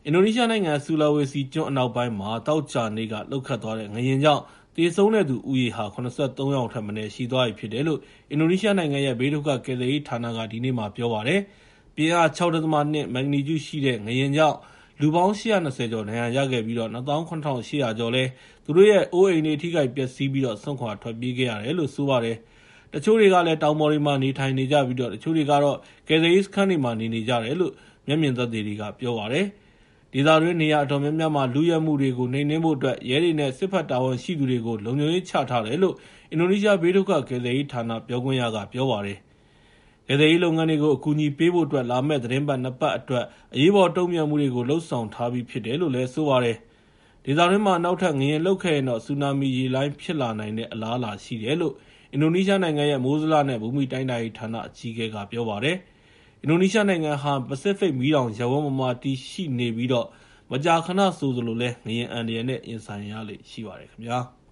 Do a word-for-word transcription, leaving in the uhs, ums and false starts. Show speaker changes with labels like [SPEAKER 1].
[SPEAKER 1] အင်ဒိုနီးရှားနိုင်ငံဆူလာဝေစီကျွန်းအနောက်ပိုင်းမှာသောကြာနေ့ကလှုပ်ခတ်သွားတဲ့ငလျင်ကြောင့်သေဆုံးတဲ့သူဦးရေဟာ၇၃ ယောက်ထက်မနည်းရှိသွားပြီဖြစ်တယ်လို့အင်ဒိုနီးရှားနိုင်ငံရဲ့ဘေးဒုက္ခကယ်ဆယ်ရေးဌာနကဒီနေ့မှာပြောပါတယ်။ပြင်းအား ၆.၂ မက်ဂနီကျူရှိတဲ့ငလျင်ကြောင့်လူပေါင်း၈၂၀ကျော်ဒဏ်ရာရခဲ့ပြီးတော့၂သောင်း၇ထောင်၈ရာကျော်လဲသူတို့ရဲ့အိုးအိမ်တွေထိခိုက်ပျက်စီးပြီးတော့ဆွန့်ခွာထွက်ပြေးခဲ့ရတယ်လို့ဆိုပါတယ်။တချို့တွေကလည်းတောင်ပေါ်တွေမှာနေထိုင်နေကြပြီးတော့တချို့တွေကတော့ကယ်ဆယ်ရေးစခန်းတွေမှာနေနေကြတယ်လို့မျက်မြင်သက်သေတွေကပြောပါတယ်။ဒေသတွင်းနေရာအတော်များများမှာလူရဲမှုတွေကိုနှိမ်နင်းဖို့အတွက်ရဲတွေနဲ့စစ်ဖက်တာဝန်ရှိသူတွေကိုလုံခြုံရေးချထားတယ်လို့အင်ဒိုနီးရှားဘေးဒုက္ခကယ်ဆယ်ရေးဌာနပြောခွင့်ရကပြောပါတယ်။ကယ်ဆယ်ရေးလုပ်ငန်းတွေကိုအကူအညီပေးဖို့အတွက်လာမယ့်သတင်းပတ်နှစ်ပတ်အတွက်အရေးပေါ်တုံ့ပြန်မှုတွေကိုလှုပ်ဆောင်ထားပြီးဖြစ်တယ်လို့လည်းဆိုပါတယ်။ဒေသတွင်းမှာနောက်ထပ်ငလျင်လှုပ်ခဲ့ရင်တော့ဆူနာမီရေလှိုင်းဖြစ်လာနိုင်တဲ့အလားအလာရှိတယ်လို့အင်ဒိုနီးရှားနိုင်ငံရဲ့မိုးဇလနဲ့ဘူမိတိုင်းတာရေးဌာနအကြီးအကဲကပြောပါတယ်။အင်ဒိုနီးရှားနိုင်ငံဟာပစိဖိတ်မီးတောင်ရပ်ဝန်းပေါ်မှာတည်ရှိနေပြီးတော့မကြာခဏဆိုသလိုလဲငလျင်အန္တရာယ်နဲ့ရင်ဆိုင်ရလေရှိပါတယ်ခင်ဗျာ။